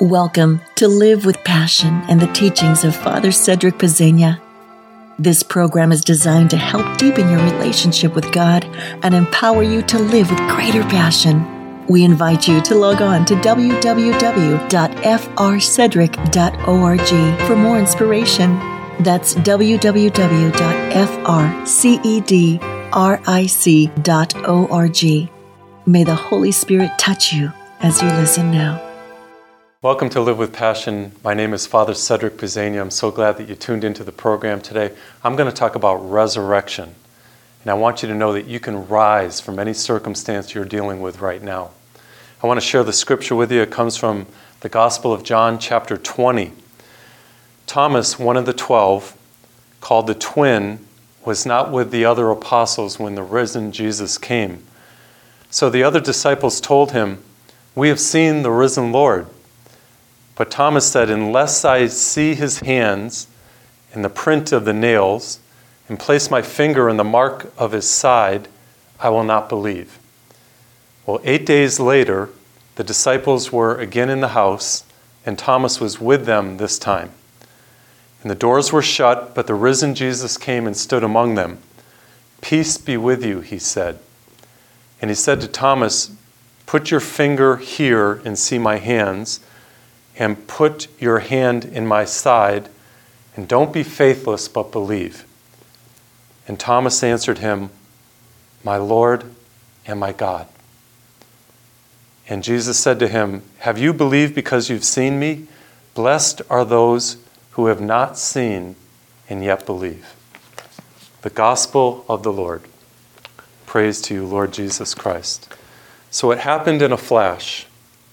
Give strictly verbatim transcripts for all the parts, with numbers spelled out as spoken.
Welcome to Live with Passion and the teachings of Father Cedric Pezzegna. This program is designed to help deepen your relationship with God and empower you to live with greater passion. We invite you to log on to w w w dot f r cedric dot org for more inspiration. That's w w w dot f r cedric dot org. May the Holy Spirit touch you as you listen now. Welcome to Live with Passion. My name is Father Cedric Pezzegna. I'm so glad that you tuned into the program today. I'm going to talk about resurrection. And I want you to know that you can rise from any circumstance you're dealing with right now. I want to share the scripture with you. It comes from the Gospel of John, chapter twenty. Thomas, one of the twelve, called the twin, was not with the other apostles when the risen Jesus came. So the other disciples told him, "We have seen the risen Lord." But Thomas said, "Unless I see his hands and the print of the nails and place my finger in the mark of his side, I will not believe." Well, eight days later, the disciples were again in the house, and Thomas was with them this time. And the doors were shut, but the risen Jesus came and stood among them. "Peace be with you," he said. And he said to Thomas, "Put your finger here and see my hands, and put your hand in my side, and don't be faithless, but believe." And Thomas answered him, "My Lord and my God." And Jesus said to him, "Have you believed because you've seen me? Blessed are those who have not seen and yet believe." The Gospel of the Lord. Praise to you, Lord Jesus Christ. So it happened in a flash.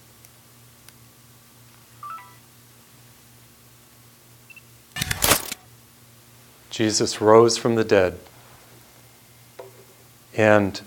Jesus rose from the dead. And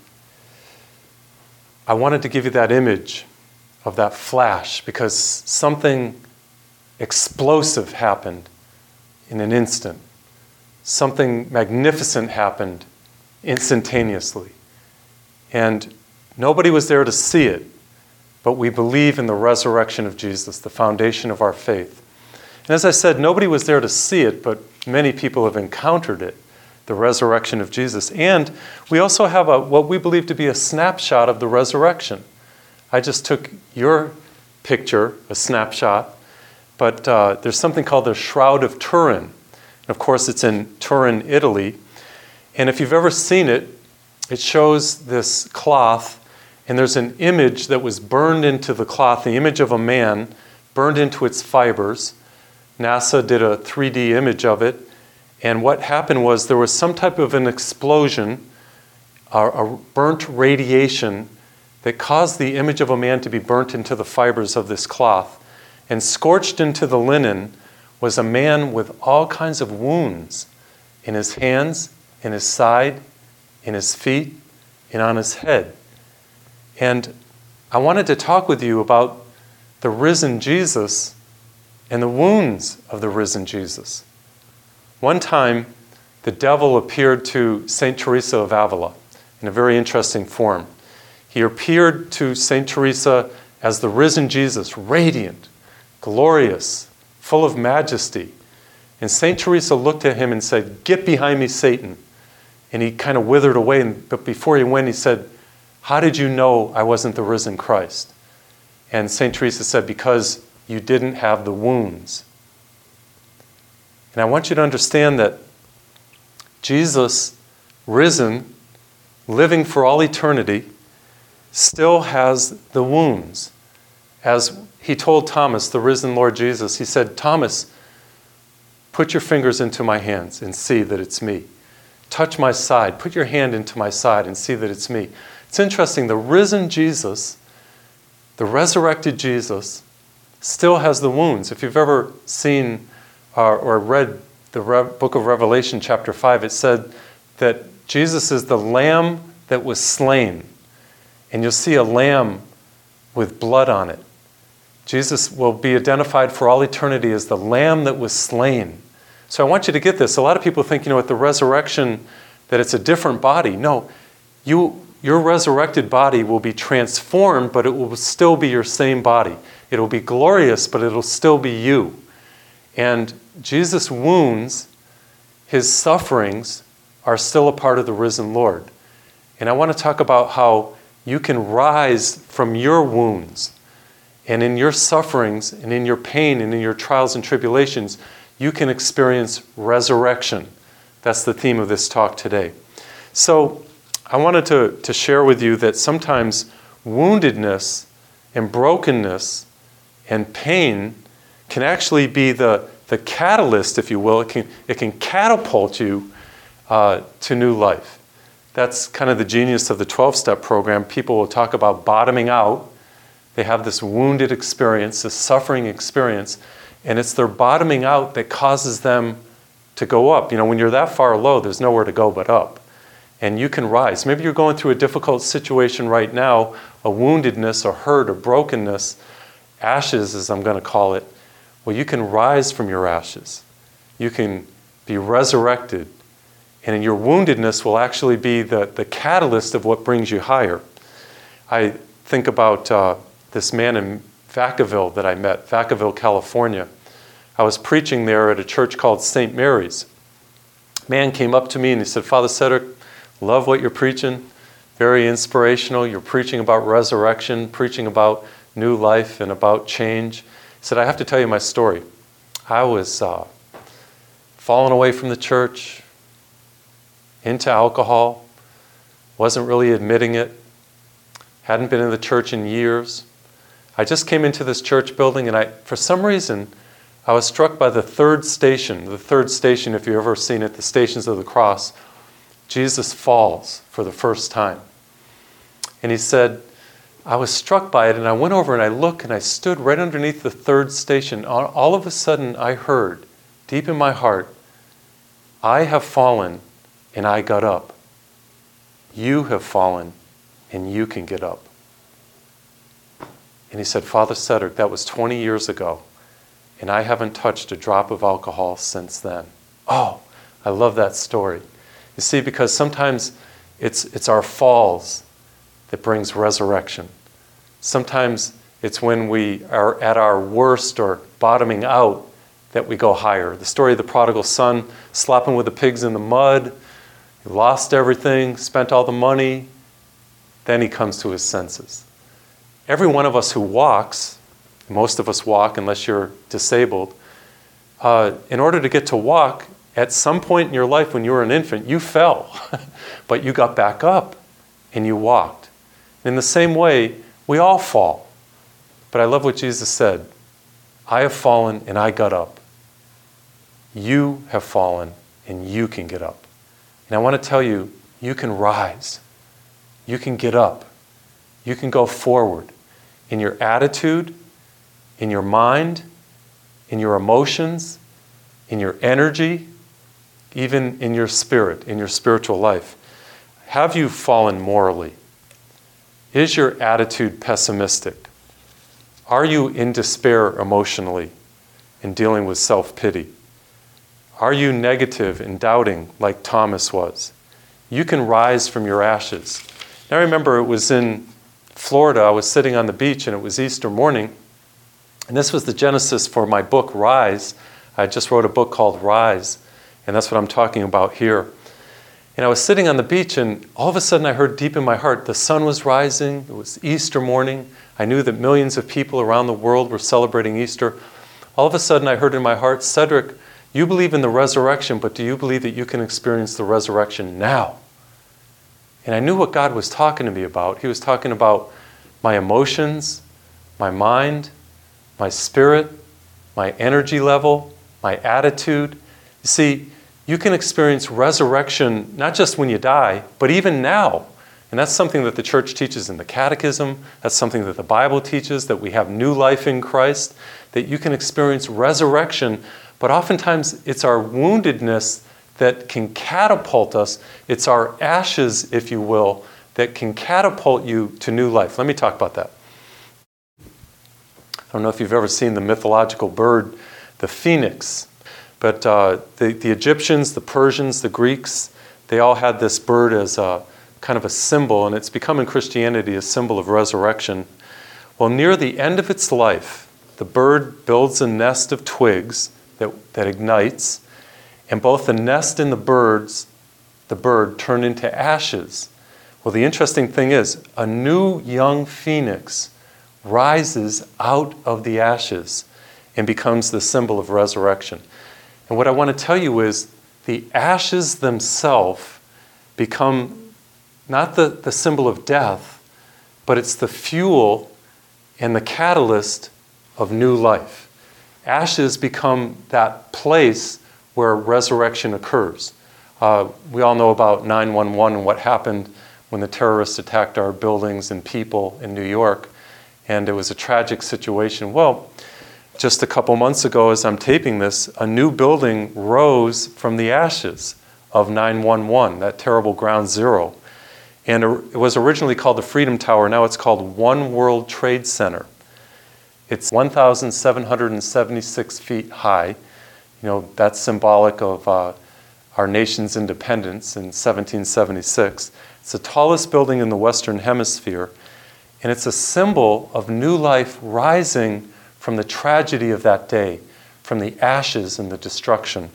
I wanted to give you that image of that flash because something explosive happened in an instant. Something magnificent happened instantaneously. And nobody was there to see it, but we believe in the resurrection of Jesus, the foundation of our faith. And as I said, nobody was there to see it, but many people have encountered it, the resurrection of Jesus. And we also have a, what we believe to be a snapshot of the resurrection. I just took your picture, a snapshot, but uh, there's something called the Shroud of Turin. And of course, it's in Turin, Italy. And if you've ever seen it, it shows this cloth, and there's an image that was burned into the cloth, the image of a man burned into its fibers. NASA did a three D image of it, and what happened was there was some type of an explosion, a, a burnt radiation that caused the image of a man to be burnt into the fibers of this cloth. And scorched into the linen was a man with all kinds of wounds in his hands, in his side, in his feet, and on his head. And I wanted to talk with you about the risen Jesus and the wounds of the risen Jesus. One time, the devil appeared to Saint Teresa of Avila in a very interesting form. He appeared to Saint Teresa as the risen Jesus, radiant, glorious, full of majesty. And Saint Teresa looked at him and said, "Get behind me, Satan." And he kind of withered away. And, but before he went, he said, "How did you know I wasn't the risen Christ?" And Saint Teresa said, "Because you didn't have the wounds." And I want you to understand that Jesus, risen, living for all eternity, still has the wounds. As he told Thomas, the risen Lord Jesus, he said, "Thomas, put your fingers into my hands and see that it's me. Touch my side. Put your hand into my side and see that it's me." It's interesting. The risen Jesus, the resurrected Jesus, still has the wounds. If you've ever seen or, or read the Re- book of Revelation, chapter five, it said that Jesus is the Lamb that was slain. And you'll see a lamb with blood on it. Jesus will be identified for all eternity as the Lamb that was slain. So I want you to get this. A lot of people think, you know, at the resurrection that it's a different body. No, you your resurrected body will be transformed, but it will still be your same body. It will be glorious, but it will still be you. And Jesus' wounds, his sufferings, are still a part of the risen Lord. And I want to talk about how you can rise from your wounds. And in your sufferings, and in your pain, and in your trials and tribulations, you can experience resurrection. That's the theme of this talk today. So I wanted to, to share with you that sometimes woundedness and brokenness and pain can actually be the, the catalyst, if you will. It can, it can catapult you uh, to new life. That's kind of the genius of the twelve-step program. People will talk about bottoming out. They have this wounded experience, this suffering experience, and it's their bottoming out that causes them to go up. You know, when you're that far low, there's nowhere to go but up. And you can rise. Maybe you're going through a difficult situation right now, a woundedness, a hurt, a brokenness, ashes, as I'm going to call it. Well, you can rise from your ashes. You can be resurrected. And your woundedness will actually be the, the catalyst of what brings you higher. I think about uh, this man in Vacaville that I met, Vacaville, California. I was preaching there at a church called Saint Mary's. A man came up to me and he said, Father Cedric, love what you're preaching. Very inspirational. You're preaching about resurrection, preaching about new life and about change. He said, I have to tell you my story. I was uh, falling away from the church, into alcohol, wasn't really admitting it, hadn't been in the church in years. I just came into this church building and I, for some reason, I was struck by the third station. The third station, if you've ever seen it, the Stations of the Cross. Jesus falls for the first time. And he said, I was struck by it and I went over and I looked and I stood right underneath the third station. All of a sudden I heard, deep in my heart, I have fallen and I got up. You have fallen and you can get up. And he said, Father Cedric, that was twenty years ago and I haven't touched a drop of alcohol since then. Oh, I love that story. You see, because sometimes it's, it's our falls that brings resurrection. Sometimes it's when we are at our worst or bottoming out that we go higher. The story of the prodigal son, slopping with the pigs in the mud, he lost everything, spent all the money, then he comes to his senses. Every one of us who walks, most of us walk unless you're disabled, uh, in order to get to walk, at some point in your life when you were an infant, you fell, but you got back up and you walked. In the same way, we all fall. But I love what Jesus said, I have fallen and I got up. You have fallen and you can get up. And I want to tell you, you can rise. You can get up. You can go forward in your attitude, in your mind, in your emotions, in your energy, even in your spirit, in your spiritual life. Have you fallen morally? Is your attitude pessimistic? Are you in despair emotionally and dealing with self-pity? Are you negative and doubting like Thomas was? You can rise from your ashes. Now I remember it was in Florida. I was sitting on the beach and it was Easter morning. And this was the genesis for my book, Rise. I just wrote a book called Rise. And that's what I'm talking about here. And I was sitting on the beach and all of a sudden I heard deep in my heart, the sun was rising. It was Easter morning. I knew that millions of people around the world were celebrating Easter. All of a sudden I heard in my heart, Cedric, you believe in the resurrection, but do you believe that you can experience the resurrection now? And I knew what God was talking to me about. He was talking about my emotions, my mind, my spirit, my energy level, my attitude. You see, you can experience resurrection not just when you die, but even now. And that's something that the church teaches in the catechism. That's something that the Bible teaches, that we have new life in Christ, that you can experience resurrection. But oftentimes it's our woundedness that can catapult us. It's our ashes, if you will, that can catapult you to new life. Let me talk about that. I don't know if you've ever seen the mythological bird, the phoenix. But uh, the, the Egyptians, the Persians, the Greeks, they all had this bird as a kind of a symbol, and it's become in Christianity a symbol of resurrection. Well, near the end of its life, the bird builds a nest of twigs that, that ignites, and both the nest and the birds, the bird turn into ashes. Well, the interesting thing is, a new young phoenix rises out of the ashes and becomes the symbol of resurrection. And what I want to tell you is, the ashes themselves become not the, the symbol of death, but it's the fuel and the catalyst of new life. Ashes become that place where resurrection occurs. Uh, we all know about nine one one and what happened when the terrorists attacked our buildings and people in New York, and it was a tragic situation. Well, just a couple months ago, as I'm taping this, a new building rose from the ashes of nine one one, that terrible ground zero. And it was originally called the Freedom Tower. Now it's called One World Trade Center. It's one thousand seven hundred seventy-six feet high. You know, that's symbolic of uh, our nation's independence in seventeen seventy-six. It's the tallest building in the Western Hemisphere. And it's a symbol of new life rising from the tragedy of that day, from the ashes and the destruction.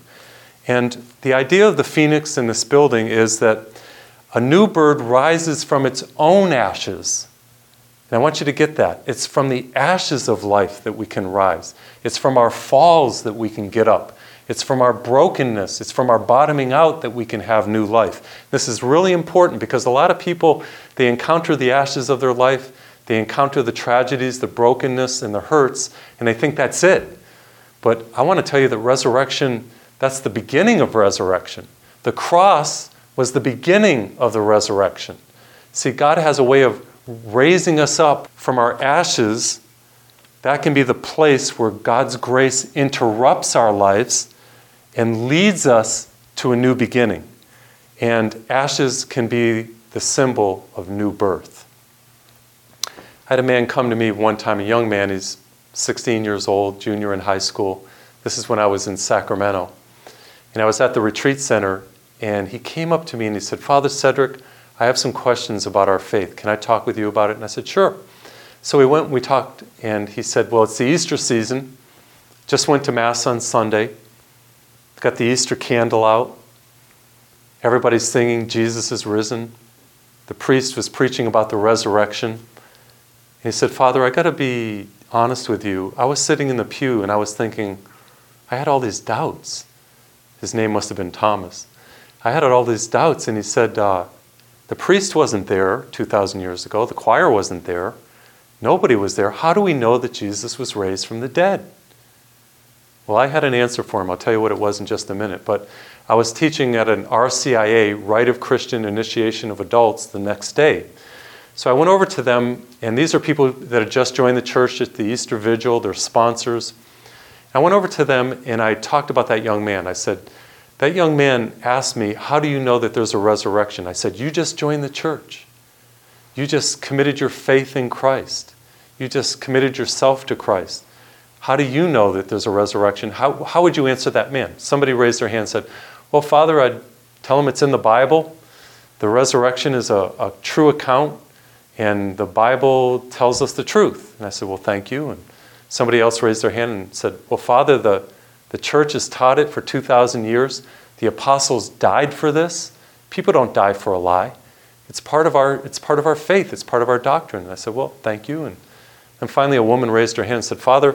And the idea of the phoenix in this building is that a new bird rises from its own ashes. And I want you to get that. It's from the ashes of life that we can rise. It's from our falls that we can get up. It's from our brokenness. It's from our bottoming out that we can have new life. This is really important because a lot of people, they encounter the ashes of their life, they encounter the tragedies, the brokenness, and the hurts, and they think that's it. But I want to tell you that resurrection, that's the beginning of resurrection. The cross was the beginning of the resurrection. See, God has a way of raising us up from our ashes. That can be the place where God's grace interrupts our lives and leads us to a new beginning. And ashes can be the symbol of new birth. I had a man come to me one time, a young man, he's sixteen years old, junior in high school. This is when I was in Sacramento. And I was at the retreat center, and he came up to me and he said, "Father Cedric, I have some questions about our faith. Can I talk with you about it?" And I said, "Sure." So we went and we talked, and he said, "Well, it's the Easter season. Just went to Mass on Sunday. Got the Easter candle out. Everybody's singing, 'Jesus is risen.' The priest was preaching about the resurrection." And he said, "Father, I got to be honest with you. I was sitting in the pew, and I was thinking, I had all these doubts." His name must have been Thomas. I had all these doubts, and he said, uh, the priest wasn't there two thousand years ago. The choir wasn't there. Nobody was there. How do we know that Jesus was raised from the dead? Well, I had an answer for him. I'll tell you what it was in just a minute. But I was teaching at an R C I A, Rite of Christian Initiation of Adults, the next day. So I went over to them, and these are people that had just joined the church at the Easter Vigil. They're sponsors. I went over to them, and I talked about that young man. I said, that young man asked me, "How do you know that there's a resurrection?" I said, "You just joined the church. You just committed your faith in Christ. You just committed yourself to Christ. How do you know that there's a resurrection?" How, how would you answer that man? Somebody raised their hand and said, "Well, Father, I'd tell him it's in the Bible. The resurrection is a, a true account, and the Bible tells us the truth." And I said, "Well, thank you." And somebody else raised their hand and said, "Well, Father, the, the church has taught it for two thousand years. The apostles died for this. People don't die for a lie. It's part of our, it's part of our faith. It's part of our doctrine." And I said, "Well, thank you." And, and finally, a woman raised her hand and said, "Father,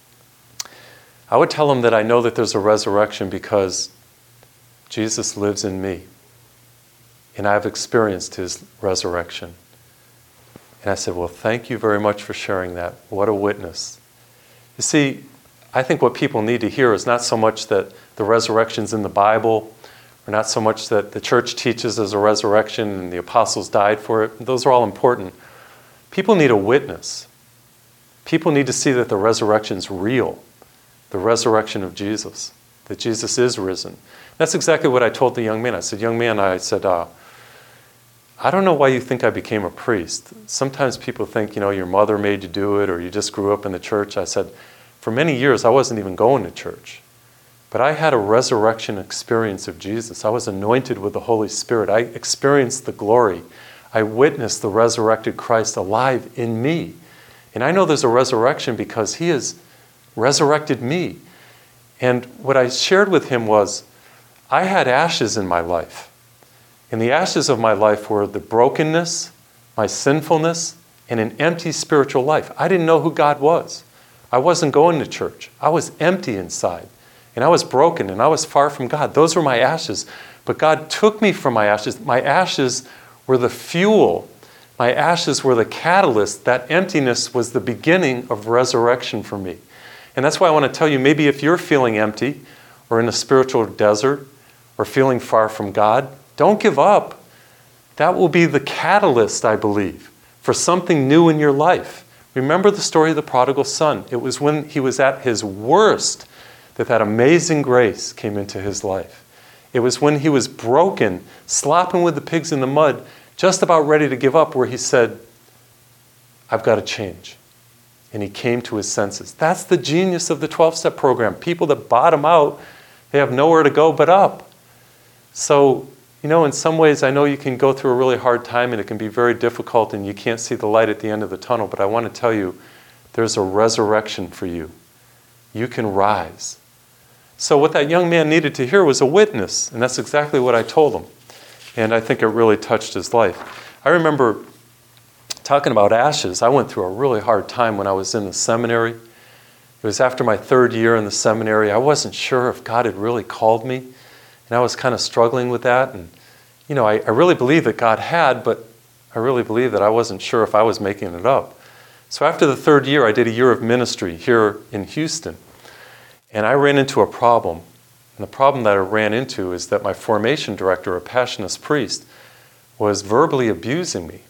I would tell him that I know that there's a resurrection because Jesus lives in me, and I've experienced his resurrection." And I said, "Well, thank you very much for sharing that. What a witness." You see, I think what people need to hear is not so much that the resurrection's in the Bible, or not so much that the church teaches there's a resurrection and the apostles died for it. Those are all important. People need a witness. People need to see that the resurrection's real, the resurrection of Jesus, that Jesus is risen. That's exactly what I told the young man. I said, "Young man," I said, uh, "I don't know why you think I became a priest. Sometimes people think, you know, your mother made you do it or you just grew up in the church." I said, "For many years, I wasn't even going to church. But I had a resurrection experience of Jesus. I was anointed with the Holy Spirit. I experienced the glory. I witnessed the resurrected Christ alive in me. And I know there's a resurrection because he has resurrected me. And what I shared with him was, I had ashes in my life. And the ashes of my life were the brokenness, my sinfulness, and an empty spiritual life. I didn't know who God was. I wasn't going to church. I was empty inside. And I was broken, and I was far from God. Those were my ashes. But God took me from my ashes. My ashes were the fuel. My ashes were the catalyst. That emptiness was the beginning of resurrection for me. And that's why I want to tell you, maybe if you're feeling empty or in a spiritual desert or feeling far from God, don't give up. That will be the catalyst, I believe, for something new in your life. Remember the story of the prodigal son. It was when he was at his worst that that amazing grace came into his life. It was when he was broken, slopping with the pigs in the mud, just about ready to give up, where he said, I've got to change. And he came to his senses. That's the genius of the twelve-step program. People that bottom out, they have nowhere to go but up. So, you know, in some ways, I know you can go through a really hard time and it can be very difficult and you can't see the light at the end of the tunnel, but I want to tell you, there's a resurrection for you. You can rise. So what that young man needed to hear was a witness, and that's exactly what I told him. And I think it really touched his life. I remember talking about ashes. I went through a really hard time when I was in the seminary. It was after my third year in the seminary. I wasn't sure if God had really called me, and I was kind of struggling with that. And, you know, I, I really believed that God had, but I really believed that I wasn't sure if I was making it up. So after the third year, I did a year of ministry here in Houston. And I ran into a problem. And the problem that I ran into is that my formation director, a Passionist priest, was verbally abusing me.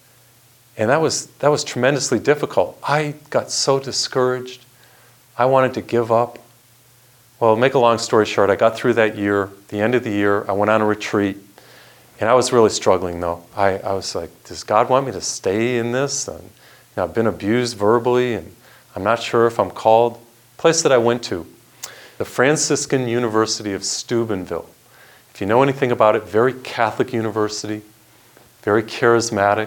And that was that was tremendously difficult. I got so discouraged. I wanted to give up. Well, make a long story short, I got through that year. The end of the year, I went on a retreat. And I was really struggling, though. I, I was like, does God want me to stay in this? And, you know, I've been abused verbally, and I'm not sure if I'm called. The place that I went to, the Franciscan University of Steubenville. If you know anything about it, very Catholic university, very charismatic.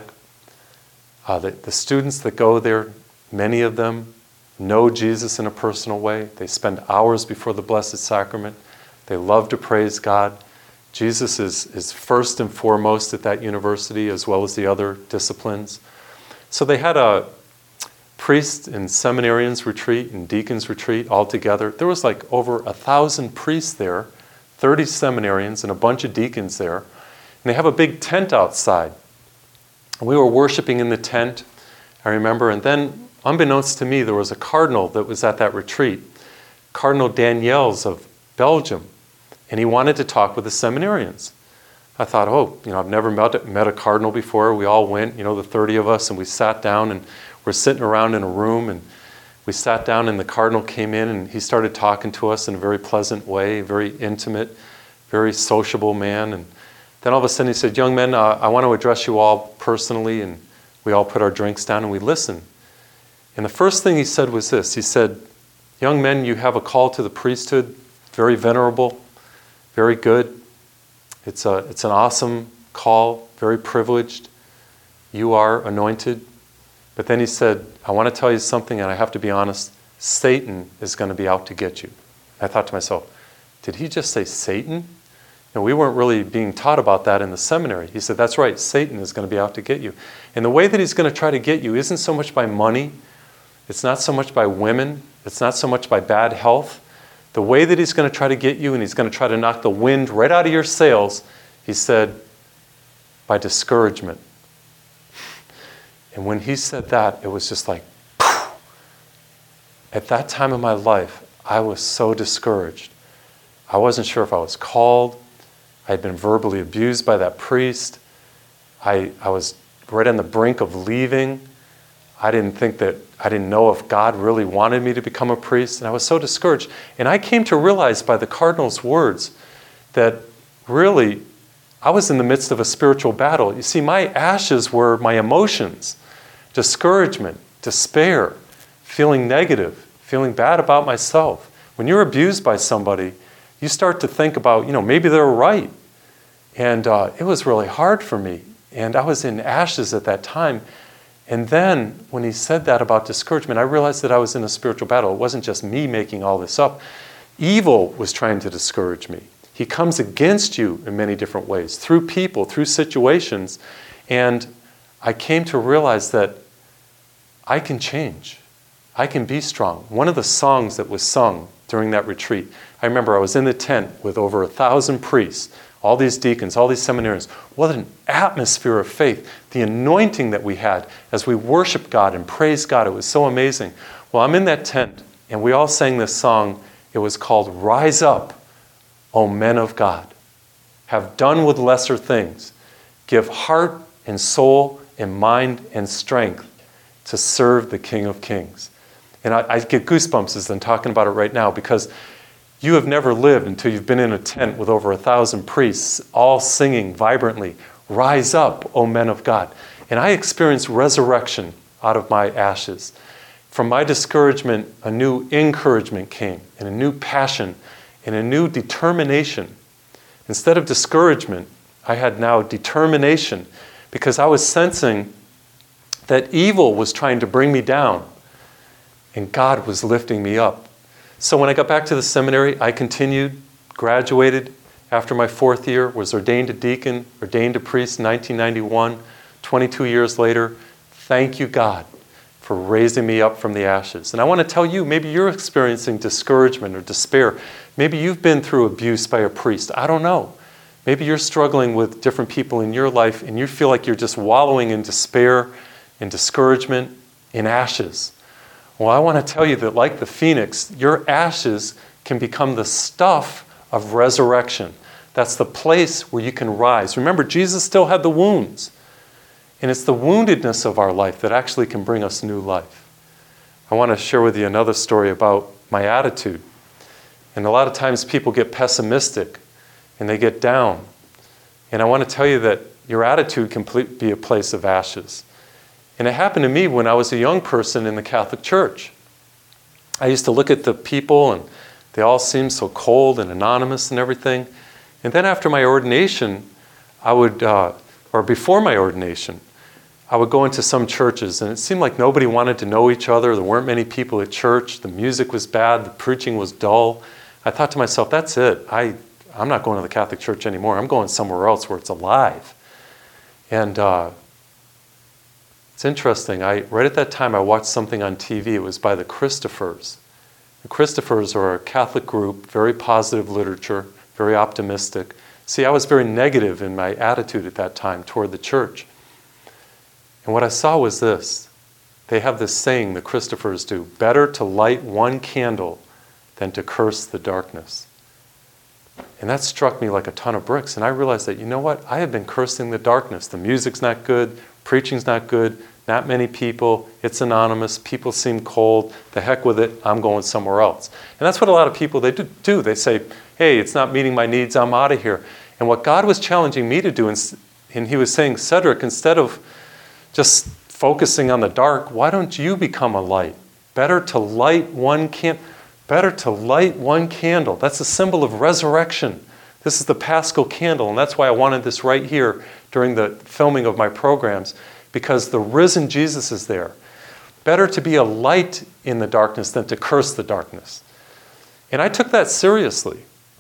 Uh, the, the students that go there, many of them know Jesus in a personal way. They spend hours before the Blessed Sacrament. They love to praise God. Jesus is, is first and foremost at that university, as well as the other disciplines. So they had a priest and seminarians retreat and deacons retreat all together. There was like over a thousand priests there, thirty seminarians, and a bunch of deacons there. And they have a big tent outside. And we were worshiping in the tent, I remember. And then, unbeknownst to me, there was a cardinal that was at that retreat, Cardinal Daniels of Belgium. And he wanted to talk with the seminarians. I thought, oh, you know, I've never met, met a cardinal before. We all went, you know, the thirty of us, and we sat down, and we're sitting around in a room, and we sat down, and the cardinal came in, and he started talking to us in a very pleasant way, very intimate, very sociable man. And then all of a sudden he said, young men, uh, I want to address you all personally, and we all put our drinks down and we listened. And the first thing he said was this. He said, young men, you have a call to the priesthood, very venerable, very good. It's a, it's an awesome call, very privileged. You are anointed. But then he said, I want to tell you something, and I have to be honest, Satan is going to be out to get you. I thought to myself, did he just say Satan? And we weren't really being taught about that in the seminary. He said, that's right, Satan is going to be out to get you. And the way that he's going to try to get you isn't so much by money, it's not so much by women, it's not so much by bad health. The way that he's going to try to get you, and he's going to try to knock the wind right out of your sails, he said, by discouragement. And when he said that, it was just like, poof. At that time in my life, I was so discouraged. I wasn't sure if I was called. I had been verbally abused by that priest. I, I was right on the brink of leaving. I didn't think that, I didn't know if God really wanted me to become a priest, and I was so discouraged. And I came to realize by the cardinal's words that really I was in the midst of a spiritual battle. You see, my ashes were my emotions, discouragement, despair, feeling negative, feeling bad about myself. When you're abused by somebody, you start to think about, you know, maybe they're right. And uh, it was really hard for me. And I was in ashes at that time. And then when he said that about discouragement, I realized that I was in a spiritual battle. It wasn't just me making all this up. Evil was trying to discourage me. He comes against you in many different ways, through people, through situations. And I came to realize that I can change. I can be strong. One of the songs that was sung during that retreat, I remember I was in the tent with over a thousand priests, all these deacons, all these seminarians. What an atmosphere of faith. The anointing that we had as we worshiped God and praised God, it was so amazing. Well, I'm in that tent, and we all sang this song. It was called Rise Up, O Men of God. Have done with lesser things. Give heart and soul and mind and strength to serve the King of Kings. And I, I get goosebumps as I'm talking about it right now, because you have never lived until you've been in a tent with over a thousand priests, all singing vibrantly, Rise up, O men of God. And I experienced resurrection out of my ashes. From my discouragement, a new encouragement came, and a new passion, and a new determination. Instead of discouragement, I had now determination, because I was sensing that evil was trying to bring me down, and God was lifting me up. So when I got back to the seminary, I continued, graduated after my fourth year, was ordained a deacon, ordained a priest in nineteen ninety-one, twenty-two years later. Thank you, God, for raising me up from the ashes. And I want to tell you, maybe you're experiencing discouragement or despair. Maybe you've been through abuse by a priest. I don't know. Maybe you're struggling with different people in your life, and you feel like you're just wallowing in despair, in discouragement, in ashes. Well, I want to tell you that, like the phoenix, your ashes can become the stuff of resurrection. That's the place where you can rise. Remember, Jesus still had the wounds. And it's the woundedness of our life that actually can bring us new life. I want to share with you another story about my attitude. And a lot of times people get pessimistic and they get down. And I want to tell you that your attitude can be a place of ashes. And it happened to me when I was a young person in the Catholic Church. I used to look at the people, and they all seemed so cold and anonymous and everything. And then after my ordination, I would, uh, or before my ordination, I would go into some churches, and it seemed like nobody wanted to know each other. There weren't many people at church. The music was bad. The preaching was dull. I thought to myself, that's it. I, I'm not going to the Catholic Church anymore. I'm going somewhere else where it's alive. And uh, it's interesting. I, right at that time, I watched something on T V. It was by the Christophers. The Christophers are a Catholic group, very positive literature, very optimistic. See, I was very negative in my attitude at that time toward the church. And what I saw was this. They have this saying, the Christophers do, better to light one candle than to curse the darkness. And that struck me like a ton of bricks. And I realized that, you know what? I have been cursing the darkness. The music's not good. Preaching's not good. Not many people. It's anonymous. People seem cold. The heck with it. I'm going somewhere else. And that's what a lot of people, they do. They say, hey, it's not meeting my needs. I'm out of here. And what God was challenging me to do, and he was saying, Cedric, instead of just focusing on the dark, why don't you become a light? Better to light one can, better to light one candle. That's a symbol of resurrection. This is the Paschal candle, and that's why I wanted this right here during the filming of my programs, because the risen Jesus is there. Better to be a light in the darkness than to curse the darkness. And I took that seriously.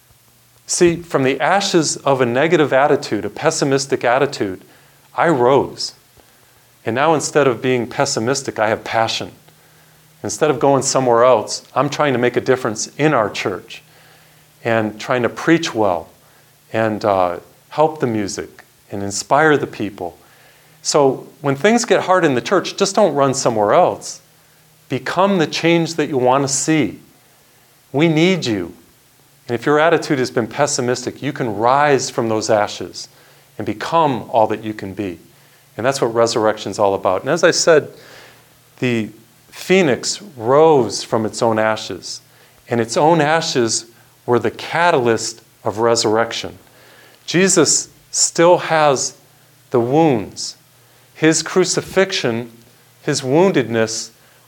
See, from the ashes of a negative attitude, a pessimistic attitude, I rose. And now instead of being pessimistic, I have passion. Instead of going somewhere else, I'm trying to make a difference in our church and trying to preach well and uh, help the music and inspire the people. So when things get hard in the church, just don't run somewhere else. Become the change that you want to see. We need you. And if your attitude has been pessimistic, you can rise from those ashes and become all that you can be. And that's what resurrection is all about. And as I said, the phoenix rose from its own ashes. And its own ashes were the catalyst of resurrection. Jesus still has the wounds. His crucifixion, his woundedness,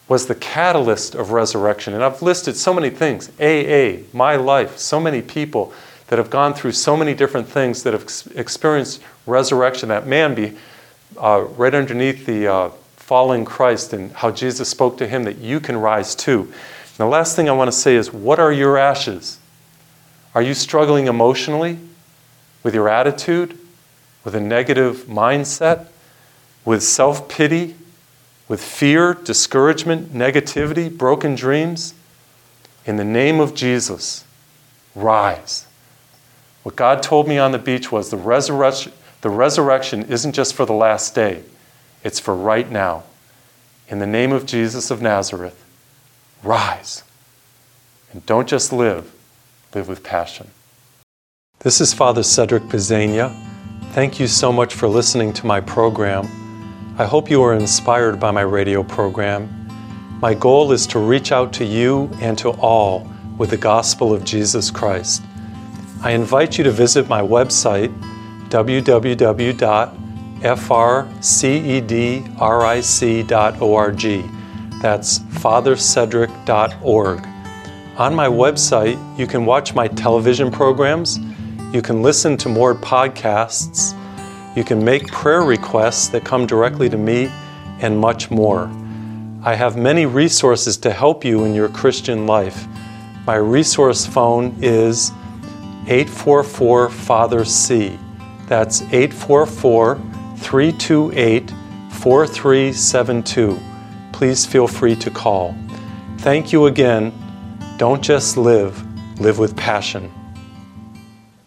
was the catalyst of resurrection. And I've listed so many things, A A, my life, so many people that have gone through so many different things that have ex- experienced resurrection, that man be uh, right underneath the uh, falling Christ, and how Jesus spoke to him that you can rise too. And the last thing I want to say is, what are your ashes? Are you struggling emotionally with your attitude, with a negative mindset, with self-pity, with fear, discouragement, negativity, broken dreams? In the name of Jesus, rise. What God told me on the beach was the resurrection, the resurrection isn't just for the last day. It's for right now. In the name of Jesus of Nazareth, rise. And don't just live, live with passion. This is Father Cedric Pisegna. Thank you so much for listening to my program. I hope you are inspired by my radio program. My goal is to reach out to you and to all with the gospel of Jesus Christ. I invite you to visit my website, w w w dot f r cedric dot org. That's father cedric dot org. On my website, you can watch my television programs, you can listen to more podcasts, you can make prayer requests that come directly to me, and much more. I have many resources to help you in your Christian life. My resource phone is eight four four Father C. That's eight four four, three two eight, four three seven two. Please feel free to call. Thank you again. Don't just live, live with passion.